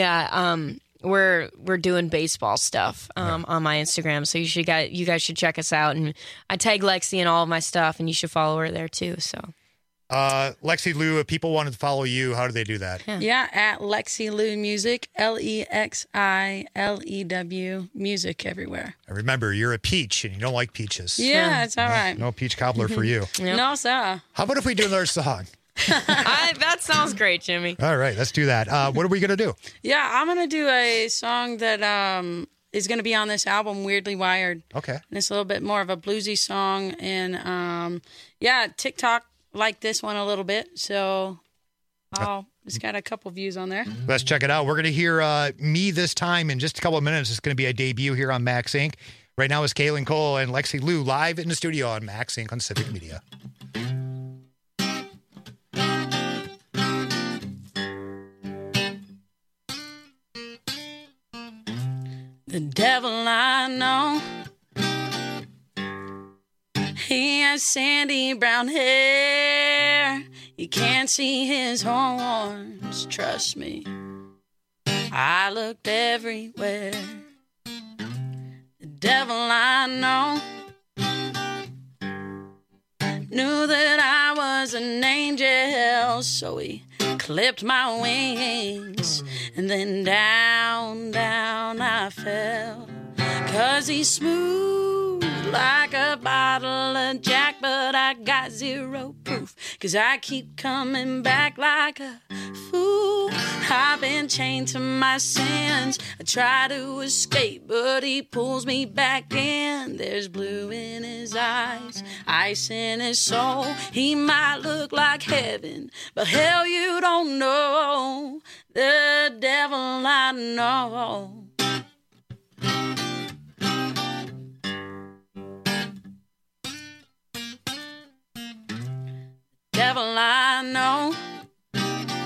we're doing baseball stuff on my Instagram. So you guys should check us out. And I tag Lexi in all of my stuff, and you should follow her there too. So.
Lexi Lou, if people wanted to follow you, how do they do that?
Yeah, at Lexi Lou Music, LEXILEW Music everywhere.
And remember, you're a peach and you don't like peaches.
Yeah, it's all right.
No peach cobbler for you.
Yep.
No, sir.
How about if we do another song?
That sounds great, Jimmy.
All right, let's do that. What are we going to do?
Yeah, I'm going to do a song that is going to be on this album, Weirdly Wired.
Okay.
And it's a little bit more of a bluesy song. And TikTok like this one a little bit. So it's got a couple views on there.
Let's check it out. We're going to hear Me This Time in just a couple of minutes. It's going to be a debut here on Max Inc. Right now is Kaylin Cole and Lexi Lou live in the studio on Max Inc. on Civic Media.
The devil I know, he has sandy brown hair. You can't see his horns, trust me. I looked everywhere. The devil I know knew that I was an angel, so he clipped my wings, and then down, down I fell. 'Cause he's smooth like a bottle of Jack, but I got zero proof, 'cause I keep coming back like a fool. I've been chained to my sins. I try to escape, but he pulls me back in. There's blue in his eyes, ice in his soul. He might look like heaven, but hell, you don't know the devil I know. Devil I know,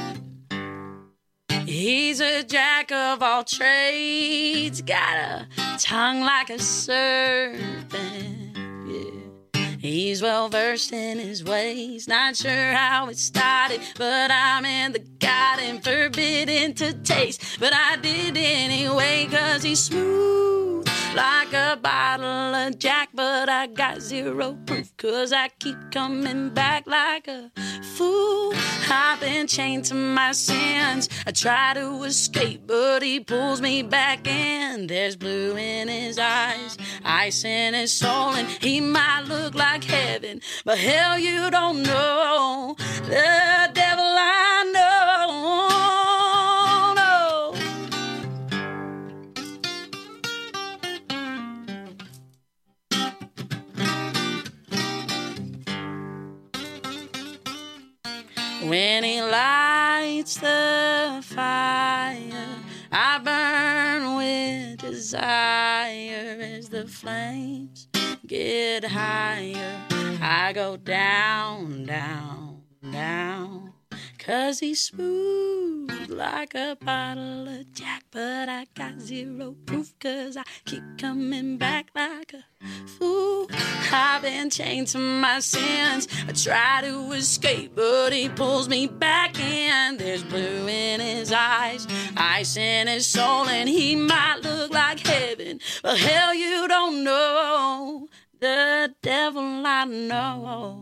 he's a jack of all trades. Got a tongue like a serpent. Yeah. He's well versed in his ways. Not sure how it started, but I'm in the garden, forbidden to taste. But I did anyway, 'cause he's smooth like a bottle of Jack. But I got zero proof, 'cause I keep coming back like a fool. I've been chained to my sins. I try to escape, but he pulls me back in. There's blue in his eyes, ice in his soul, and he might look like heaven, but hell, you don't know the devil I know. No. When he lights the fire, I burn with desire. As the flames get higher, I go down, down, down. 'Cause he's smooth like a bottle of Jack. But I got zero proof, 'cause I keep coming back like a fool. I've been chained to my sins. I try to escape, but he pulls me back in. There's blue in his eyes, ice in his soul, and he might look like heaven, but hell, you don't know the devil I know.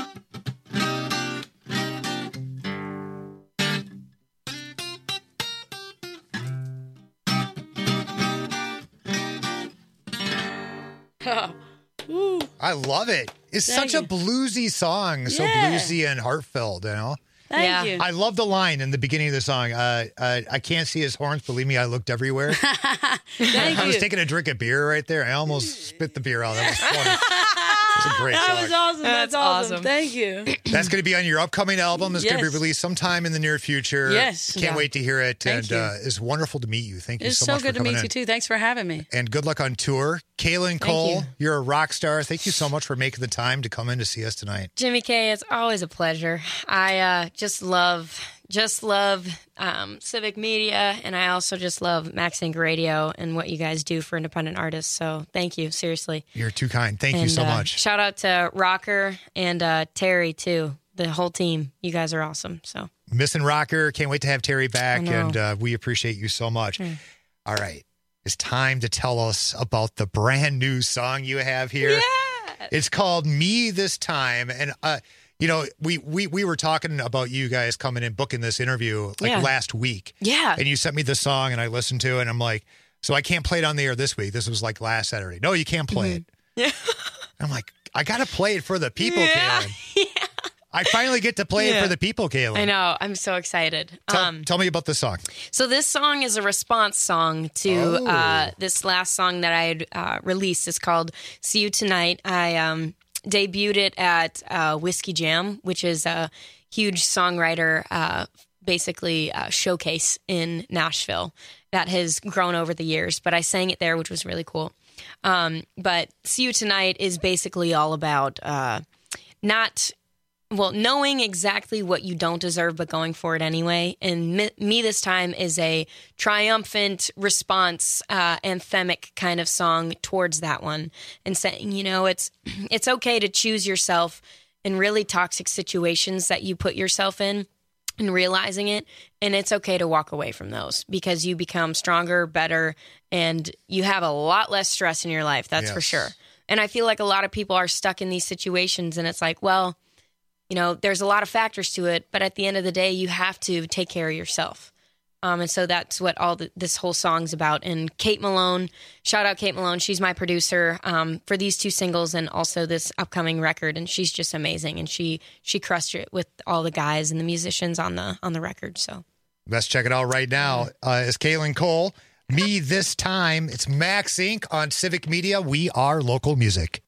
I love it. It's
Thank
such
you.
a bluesy song, so
Yeah.
bluesy and heartfelt, you know?
Thank you.
I love the line in the beginning of the song. I can't see his horns. Believe me, I looked everywhere.
Thank
I was
you.
taking a drink of beer right there. I almost spit the beer out. That was funny. It's a great
That
song.
was awesome. That's awesome. Thank you.
That's going to be on your upcoming album. It's going to
Yes.
be released sometime in the near future.
Yes.
Can't
Yeah.
wait to hear it.
Thank you.
It's wonderful to meet you. Thank you
It's
so
so
much
good
for
to
coming
meet
in.
you too. Thanks for having me.
And good luck on tour. Kaylin Cole,
you.
you're a rock star. Thank you so much for making the time to come in to see us tonight.
Jimmy K, it's always a pleasure. I just love Civic Media, and I also just love Max Inc. Radio and what you guys do for independent artists. So thank you, seriously.
You're too kind. Thank you
And,
so much.
Shout out to Rocker and Terry too, the whole team. You guys are awesome. So
Missing Rocker. Can't wait to have Terry back,
I know.
and we appreciate you so much.
Mm.
All right. It's time to tell us about the brand new song you have here.
Yeah.
It's called Me This Time. And, you know, we were talking about you guys coming in, booking this interview
Yeah.
last week.
Yeah.
And you sent me the song and I listened to it and I'm like, so I can't play it on the air this week. This was like last Saturday. No, you can't play it.
Yeah.
I'm like, I got to play it for the people,
Yeah.
Kaylin. I finally get to play it for the people, Kaylin.
I know. I'm so excited.
Tell me about the song.
So this song is a response song to this last song that I had released. It's called See You Tonight. I debuted it at Whiskey Jam, which is a huge songwriter basically showcase in Nashville that has grown over the years. But I sang it there, which was really cool. But See You Tonight is basically all about knowing exactly what you don't deserve, but going for it anyway. And Me This Time is a triumphant response, anthemic kind of song towards that one, and saying, you know, it's okay to choose yourself in really toxic situations that you put yourself in, and realizing it, and it's okay to walk away from those because you become stronger, better, and you have a lot less stress in your life. That's for sure. And I feel like a lot of people are stuck in these situations, and it's like, well, you know, there's a lot of factors to it, but at the end of the day, you have to take care of yourself. And so that's what this whole song's about. And Kate Malone, shout out Kate Malone. She's my producer for these two singles and also this upcoming record. And she's just amazing. And she crushed it with all the guys and the musicians on the record. So
Let's check it out right now. It's Kaylin Cole. Me This Time. It's Max Inc. on Civic Media. We are local music.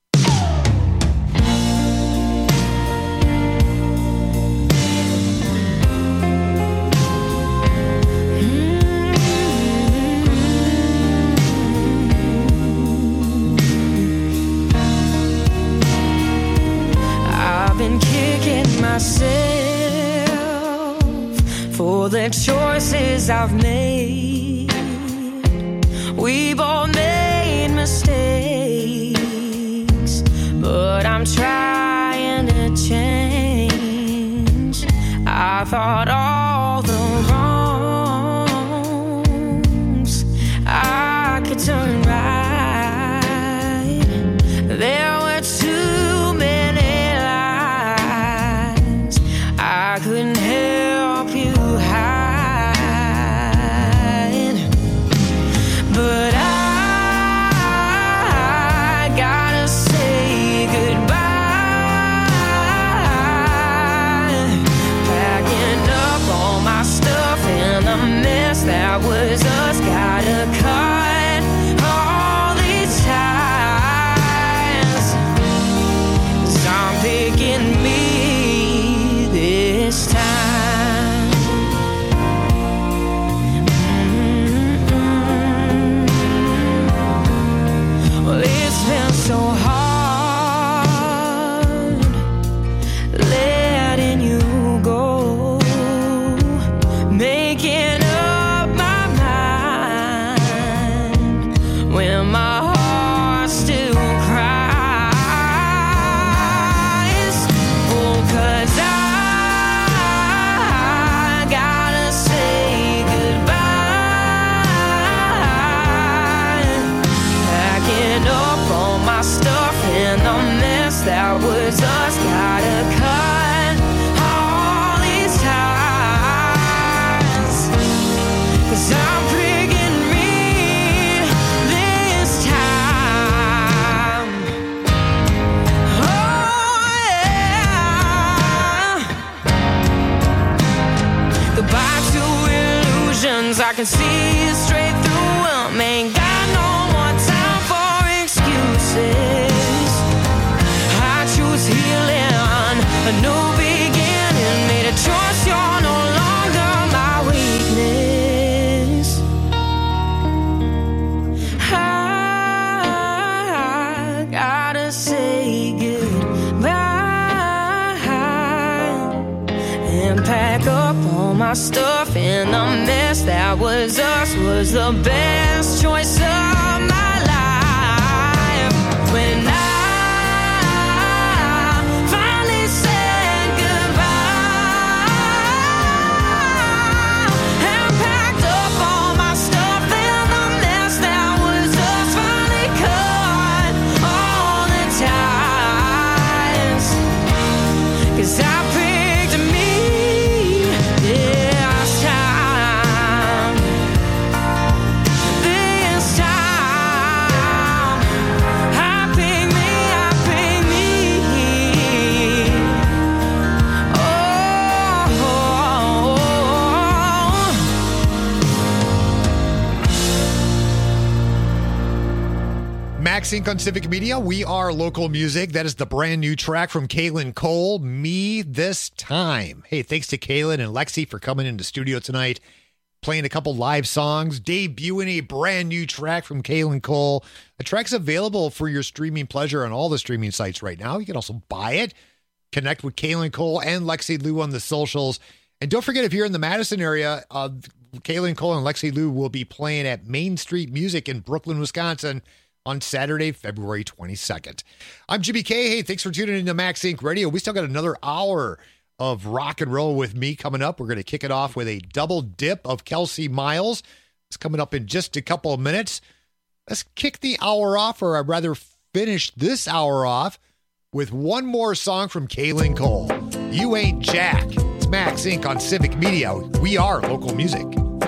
I've been kicking myself for the choices I've made. We both made mistakes, but I'm trying to change. I thought all the wrongs I could turn right. There were too many lies I couldn't help you hide. But I gotta say goodbye. Packing up all my stuff and the mess that was us. Gotta cut all these ties, 'cause I'm picking me this time. Well, it's been so hard letting you go, making up my mind when my heart still cries. Oh, 'cause I gotta say goodbye. Packing up all my stuff and the mess that was us. Gotta cut all these ties, 'cause I'm picking me this time. Oh yeah. Goodbye to illusions, I can see straight through them. Ain't got no more time for excuses. I choose healing, a new beginning. Made a choice, you're no longer my weakness. I gotta say goodbye and pack up all my stuff, and the mess that was us was the best choice of my life. When I finally said goodbye and packed up all my stuff, and the mess that was us finally cut all the ties, 'cause I picked me this time. This time I picked me, I picked me.
Max Inc. on Civic Media. We are local music. That is the brand new track from Kaylin Cole, Me This Time. Hey, thanks to Kaylin and Lexi for coming into studio tonight, playing a couple live songs, debuting a brand new track from Kaylin Cole. The track's available for your streaming pleasure on all the streaming sites right now. You can also buy it. Connect with Kaylin Cole and Lexi Lou on the socials. And don't forget, if you're in the Madison area, Kaylin Cole and Lexi Lou will be playing at Main Street Music in Brooklyn, Wisconsin on Saturday, February 22nd. I'm Jimmy K. Hey, thanks for tuning into Max Inc. Radio. We still got another hour of rock and roll with me coming up. We're going to kick it off with a double dip of Kelsey Miles. It's coming up in just a couple of minutes. Let's kick the hour off, or I'd rather finish this hour off with one more song from Kaylin Cole. You Ain't Jack. It's Max Inc. on Civic Media. We are local music.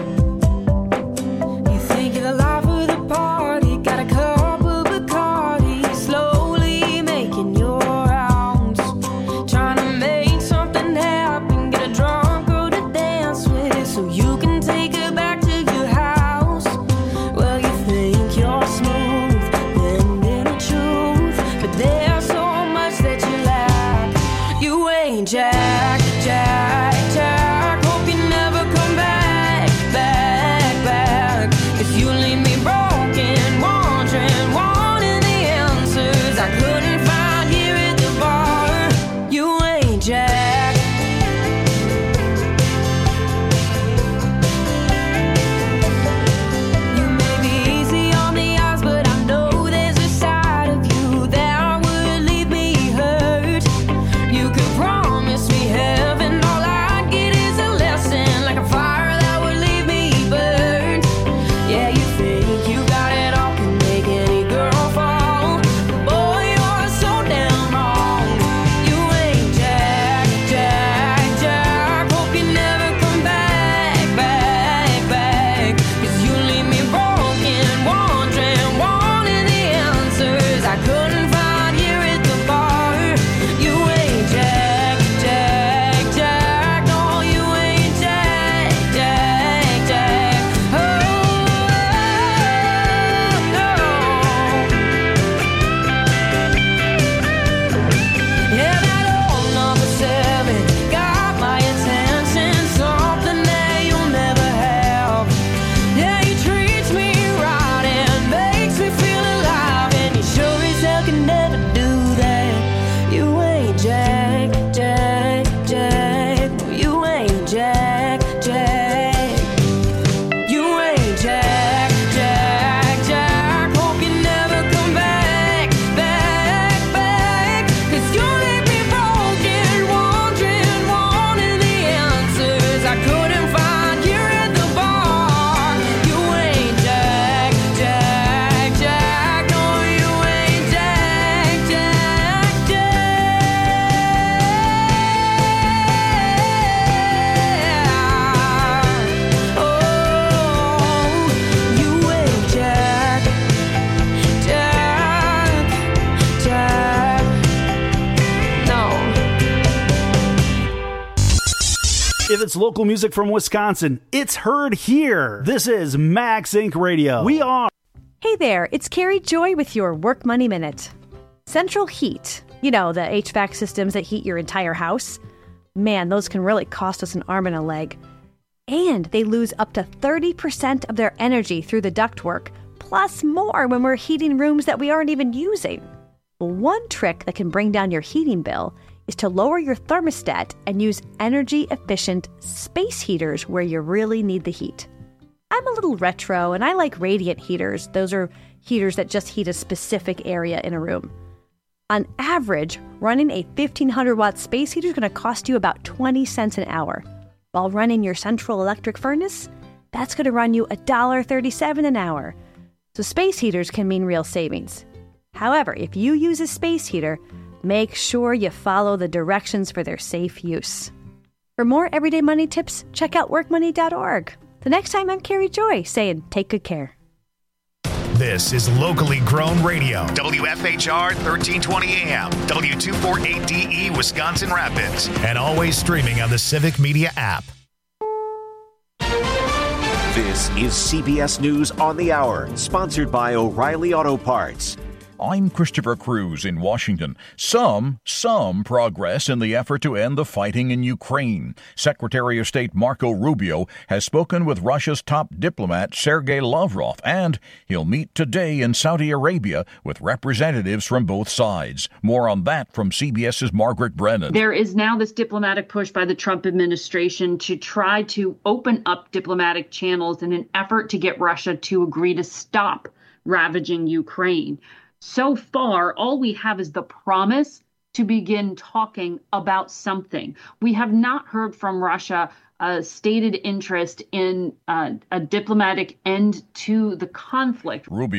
You think you're the life of the party, got a cup of Bacardi, slowly making your rounds, trying to make something happen, get a drunk girl to dance with so you can take her back to your house. Well, you think you're smooth, bending the truth, but there's so much that you lack. You ain't Jack, Jack, Jack. Hope you never come back, back, back. If you leave me broken, wandering, wanting the answers I couldn't find here at the bar. You ain't Jack. You may be easy on the eyes, but I know that
If it's local music from Wisconsin, it's heard here. This is Max Inc. Radio. We are.
Hey there, it's Carrie Joy with your Work Money Minute. Central heat, you know, the HVAC systems that heat your entire house. Man, those can really cost us an arm and a leg. And they lose up to 30% of their energy through the ductwork, plus more when we're heating rooms that we aren't even using. Well, one trick that can bring down your heating bill is to lower your thermostat and use energy-efficient space heaters where you really need the heat. I'm a little retro, and I like radiant heaters. Those are heaters that just heat a specific area in a room. On average, running a 1,500-watt space heater is going to cost you about 20 cents an hour. While running your central electric furnace, that's going to run you $1.37 an hour. So space heaters can mean real savings. However, if you use a space heater, make sure you follow the directions for their safe use. For more everyday money tips, check out workmoney.org. The next time, I'm Carrie Joy saying, take good care.
This is locally grown radio. WFHR 1320 AM, W248DE Wisconsin Rapids, and always streaming on the Civic Media app.
This is CBS News on the Hour, sponsored by O'Reilly Auto Parts.
I'm Christopher Cruz in Washington. Some progress in the effort to end the fighting in Ukraine. Secretary of State Marco Rubio has spoken with Russia's top diplomat Sergei Lavrov, and he'll meet today in Saudi Arabia with representatives from both sides. More on that from CBS's Margaret Brennan.
There is now this diplomatic push by the Trump administration to try to open up diplomatic channels in an effort to get Russia to agree to stop ravaging Ukraine. So far, all we have is the promise to begin talking about something. We have not heard from Russia a stated interest in a diplomatic end to the conflict.
Rubio